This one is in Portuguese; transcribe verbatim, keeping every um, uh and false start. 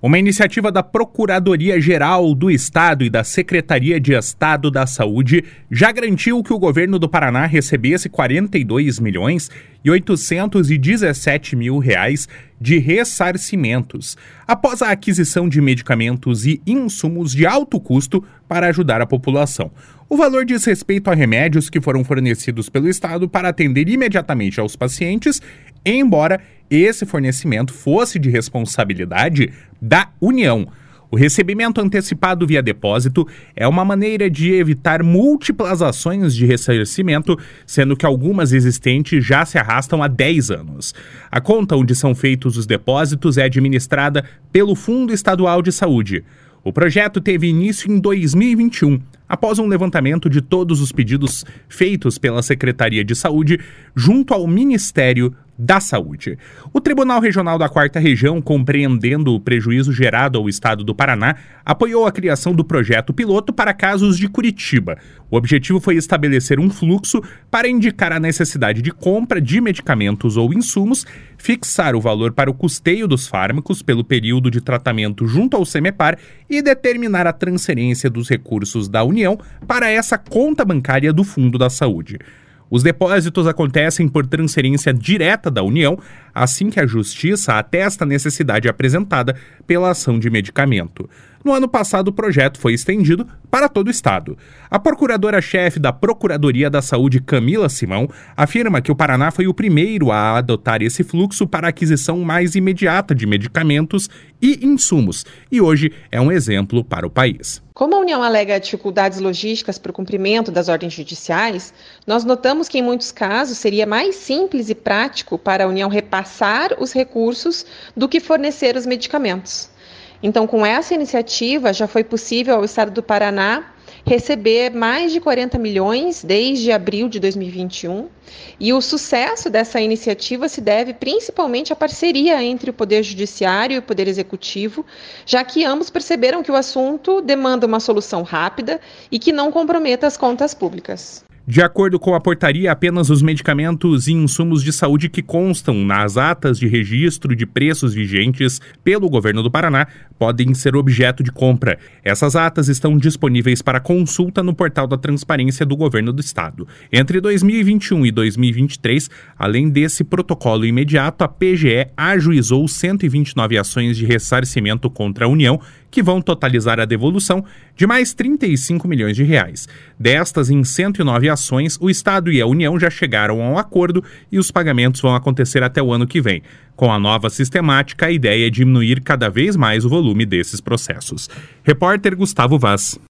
Uma iniciativa da Procuradoria-Geral do Estado e da Secretaria de Estado da Saúde já garantiu que o governo do Paraná recebesse quarenta e dois milhões e oitocentos e dezessete mil reais de ressarcimentos, após a aquisição de medicamentos e insumos de alto custo para ajudar a população. O valor diz respeito a remédios que foram fornecidos pelo Estado para atender imediatamente aos pacientes, embora esse fornecimento fosse de responsabilidade da União. O recebimento antecipado via depósito é uma maneira de evitar múltiplas ações de ressarcimento, sendo que algumas existentes já se arrastam há dez anos. A conta onde são feitos os depósitos é administrada pelo Fundo Estadual de Saúde. O projeto teve início em dois mil e vinte e um, após um levantamento de todos os pedidos feitos pela Secretaria de Saúde junto ao Ministério da Saúde. O Tribunal Regional da Quarta Região, compreendendo o prejuízo gerado ao Estado do Paraná, apoiou a criação do projeto piloto para casos de Curitiba. O objetivo foi estabelecer um fluxo para indicar a necessidade de compra de medicamentos ou insumos, fixar o valor para o custeio dos fármacos pelo período de tratamento junto ao Semepar e determinar a transferência dos recursos da União para essa conta bancária do Fundo da Saúde. Os depósitos acontecem por transferência direta da União, assim que a Justiça atesta a necessidade apresentada pela ação de medicamento. No ano passado, o projeto foi estendido para todo o Estado. A procuradora-chefe da Procuradoria da Saúde, Camila Simão, afirma que o Paraná foi o primeiro a adotar esse fluxo para a aquisição mais imediata de medicamentos e insumos, e hoje é um exemplo para o país. Como a União alega dificuldades logísticas para o cumprimento das ordens judiciais, nós notamos que em muitos casos seria mais simples e prático para a União repassar os recursos do que fornecer os medicamentos. Então, com essa iniciativa, já foi possível ao Estado do Paraná receber mais de quarenta milhões desde abril de dois mil e vinte e um, e o sucesso dessa iniciativa se deve principalmente à parceria entre o Poder Judiciário e o Poder Executivo, já que ambos perceberam que o assunto demanda uma solução rápida e que não comprometa as contas públicas. De acordo com a portaria, apenas os medicamentos e insumos de saúde que constam nas atas de registro de preços vigentes pelo governo do Paraná podem ser objeto de compra. Essas atas estão disponíveis para consulta no portal da transparência do governo do estado. Entre dois mil e vinte e um e dois mil e vinte e três, além desse protocolo imediato, a P G E ajuizou cento e vinte e nove ações de ressarcimento contra a União, que vão totalizar a devolução de mais trinta e cinco milhões de reais. Destas, em cento e nove ações, o Estado e a União já chegaram a um acordo e os pagamentos vão acontecer até o ano que vem. Com a nova sistemática, a ideia é diminuir cada vez mais o volume desses processos. Repórter Gustavo Vaz.